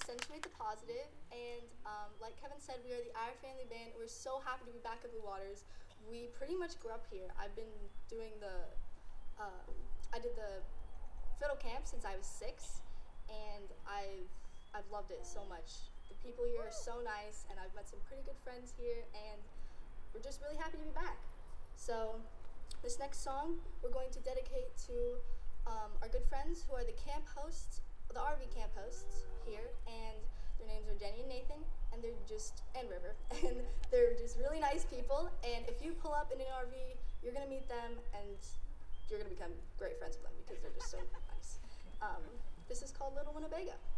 accentuate the positive. And like Kevin said, we are the Our Family Band. We're so happy to be back at Blue Waters. We pretty much grew up here. I've been doing uh, I did the fiddle camp since I was 6, and I've loved it so much. The people here are so nice, and I've met some pretty good friends here, and we're just really happy to be back. So, this next song we're going to dedicate to our good friends who are the camp hosts, the RV camp hosts here, and their names are Jenny and Nathan, and and River, and they're just really nice people. And if you pull up in an RV, you're gonna meet them, and you're gonna become great friends with them because they're just so nice. This is called Little Winnebago.